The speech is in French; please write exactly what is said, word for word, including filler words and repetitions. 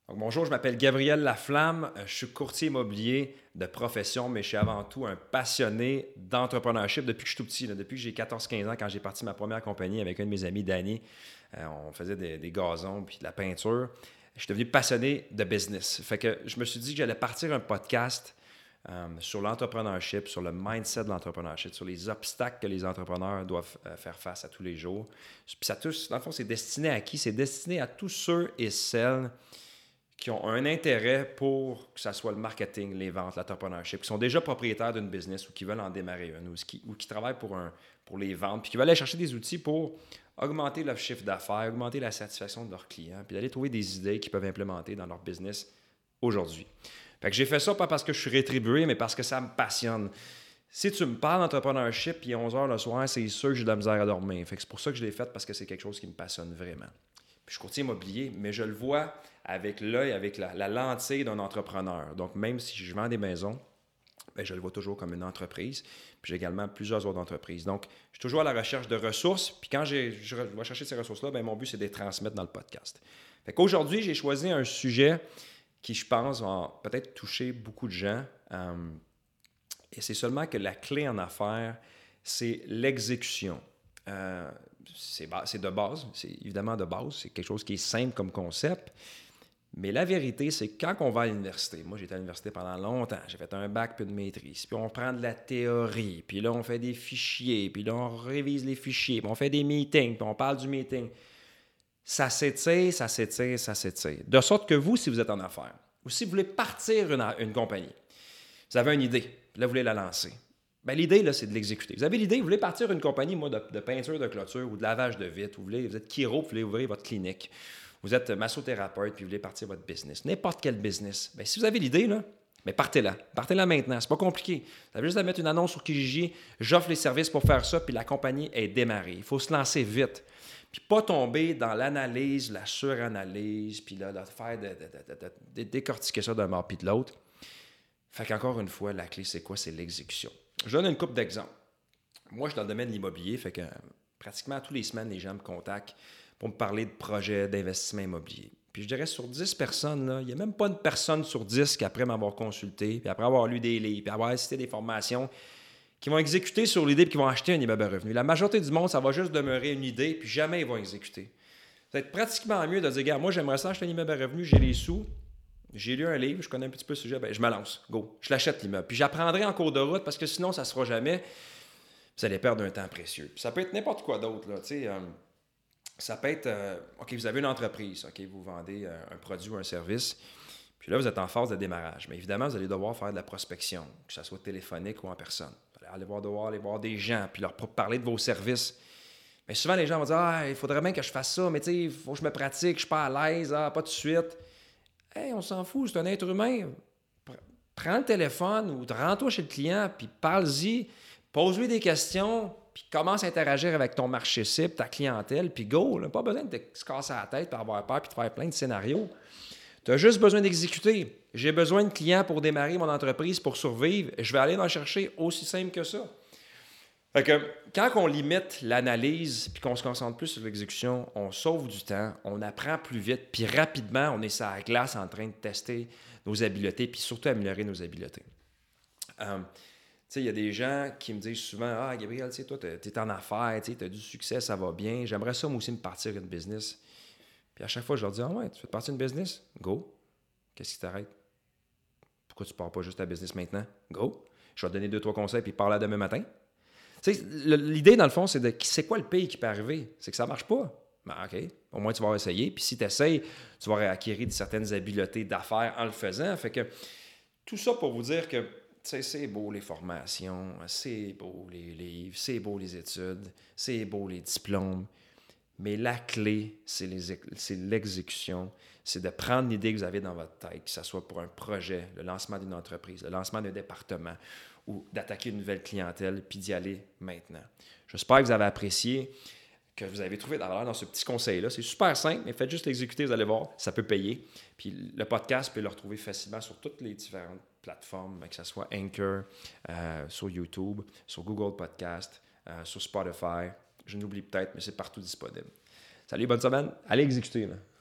Donc, bonjour, je m'appelle Gabriel Laflamme. Euh, Je suis courtier immobilier de profession, mais je suis avant tout un passionné d'entrepreneurship depuis que je suis tout petit. Là. Depuis que j'ai quatorze quinze ans, quand j'ai parti ma première compagnie avec un de mes amis, Danny, euh, on faisait des, des gazons puis de la peinture. Je suis devenu passionné de business. Fait que je me suis dit que j'allais partir un podcast euh, sur l'entrepreneurship, sur le mindset de l'entrepreneurship, sur les obstacles que les entrepreneurs doivent euh, faire face à tous les jours. Puis ça tous, dans le fond, c'est destiné à qui? C'est destiné à tous ceux et celles qui ont un intérêt pour que ce soit le marketing, les ventes, l'entrepreneurship, qui sont déjà propriétaires d'une business ou qui veulent en démarrer une, ou qui, ou qui travaillent pour, un, pour les ventes, puis qui veulent aller chercher des outils pour augmenter leur chiffre d'affaires, augmenter la satisfaction de leurs clients, puis d'aller trouver des idées qu'ils peuvent implémenter dans leur business aujourd'hui. Fait que j'ai fait ça pas parce que je suis rétribué, mais parce que ça me passionne. Si tu me parles d'entrepreneurship, puis onze heures le soir, c'est sûr que j'ai de la misère à dormir. Fait que c'est pour ça que je l'ai fait, parce que c'est quelque chose qui me passionne vraiment. Puis je suis courtier immobilier, mais je le vois avec l'œil, avec la, la lentille d'un entrepreneur. Donc, même si je vends des maisons, bien, je le vois toujours comme une entreprise. Puis j'ai également plusieurs autres entreprises. Donc, je suis toujours à la recherche de ressources. Puis quand j'ai, je vais chercher ces ressources-là, bien, mon but, c'est de les transmettre dans le podcast. Fait qu'aujourd'hui, j'ai choisi un sujet qui, je pense, va peut-être toucher beaucoup de gens. Euh, et c'est seulement que la clé en affaires, c'est l'exécution. Euh, c'est, c'est de base, c'est évidemment de base, c'est quelque chose qui est simple comme concept, mais la vérité, c'est que quand on va à l'université, moi j'étais à l'université pendant longtemps, j'ai fait un bac puis une maîtrise, puis on prend de la théorie, puis là on fait des fichiers, puis là on révise les fichiers, puis on fait des meetings, puis on parle du meeting. Ça s'étire, ça s'étire, ça s'étire. De sorte que vous, si vous êtes en affaires, ou si vous voulez partir une, une compagnie, vous avez une idée, puis là vous voulez la lancer. Bien, l'idée, là, c'est de l'exécuter. Vous avez l'idée, vous voulez partir une compagnie, moi, de, de peinture de clôture ou de lavage de vitres, vous, voulez, vous êtes chiro, vous voulez ouvrir votre clinique, vous êtes massothérapeute, puis vous voulez partir votre business, n'importe quel business. Bien, si vous avez l'idée, là, bien, partez-la. Partez-la maintenant. C'est pas compliqué. Vous avez juste à mettre une annonce sur Kijiji, j'offre les services pour faire ça, puis la compagnie est démarrée. Il faut se lancer vite. Puis pas tomber dans l'analyse, la suranalyse, puis là, de faire de, de, de, de, de décortiquer ça d'un bord puis de l'autre. Fait qu'encore une fois, la clé, c'est quoi? C'est l'exécution. Je donne une couple d'exemples. Moi, je suis dans le domaine de l'immobilier, fait que euh, pratiquement tous les semaines, les gens me contactent pour me parler de projets d'investissement immobilier. Puis je dirais sur dix personnes, là, il n'y a même pas une personne sur dix qui, après m'avoir consulté, puis après avoir lu des livres, puis avoir assisté à des formations, qui vont exécuter sur l'idée puis qui vont acheter un immeuble à revenu. La majorité du monde, ça va juste demeurer une idée, puis jamais ils vont exécuter. Ça va être pratiquement mieux de dire, regarde, moi, j'aimerais ça acheter un immeuble à revenu, j'ai les sous, j'ai lu un livre, je connais un petit peu le sujet, ben, je me lance, go, je l'achète l'immeuble. Puis j'apprendrai en cours de route parce que sinon, ça ne se fera jamais. Vous allez perdre un temps précieux. Puis ça peut être n'importe quoi d'autre. Là, euh, ça peut être, euh, OK, vous avez une entreprise, OK, vous vendez euh, un produit ou un service, puis là, vous êtes en phase de démarrage. Mais évidemment, vous allez devoir faire de la prospection, que ce soit téléphonique ou en personne. Vous allez devoir, devoir aller voir des gens, puis leur parler de vos services. Mais souvent, les gens vont dire, ah, il faudrait bien que je fasse ça, mais tu sais, il faut que je me pratique, je suis pas à l'aise, ah, pas tout de suite. Hey, on s'en fout, c'est un être humain. Prends le téléphone ou rends-toi chez le client, puis parle-y, pose-lui des questions, puis commence à interagir avec ton marché cible, ta clientèle, puis go. Là, pas besoin de te se casser la tête, puis avoir peur, puis de faire plein de scénarios. Tu as juste besoin d'exécuter. J'ai besoin de clients pour démarrer mon entreprise, pour survivre. Je vais aller en chercher aussi simple que ça. Fait que quand on limite l'analyse puis qu'on se concentre plus sur l'exécution, on sauve du temps, on apprend plus vite, puis rapidement, on est sur la glace en train de tester nos habiletés, puis surtout améliorer nos habiletés. Euh, tu sais, il y a des gens qui me disent souvent, « Ah, Gabriel, tu sais, toi, tu es en affaires, tu as du succès, ça va bien. J'aimerais ça, moi aussi, me partir une business. » Puis à chaque fois, je leur dis, « Ah ouais, tu veux te partir une business? Go. Qu'est-ce qui t'arrête? Pourquoi tu ne pars pas juste ta business maintenant? Go. Je vais te donner deux, trois conseils, puis parle-la demain matin. » Tu sais, l'idée, dans le fond, c'est de c'est quoi le pays qui peut arriver? C'est que ça ne marche pas. Ben, OK, au moins, tu vas essayer. Puis si tu essayes, tu vas acquérir certaines habiletés d'affaires en le faisant. Fait que tout ça pour vous dire que c'est beau les formations, c'est beau les livres, c'est beau les études, c'est beau les diplômes. Mais la clé, c'est l'exécution. C'est de prendre l'idée que vous avez dans votre tête, que ce soit pour un projet, le lancement d'une entreprise, le lancement d'un département, ou d'attaquer une nouvelle clientèle, puis d'y aller maintenant. J'espère que vous avez apprécié, que vous avez trouvé de la valeur dans ce petit conseil-là. C'est super simple, mais faites juste l'exécuter, vous allez voir, ça peut payer. Puis le podcast, vous pouvez le retrouver facilement sur toutes les différentes plateformes, que ce soit Anchor, euh, sur YouTube, sur Google Podcast, euh, sur Spotify. Je n'oublie peut-être, mais c'est partout disponible. Salut, bonne semaine. Allez exécuter, là.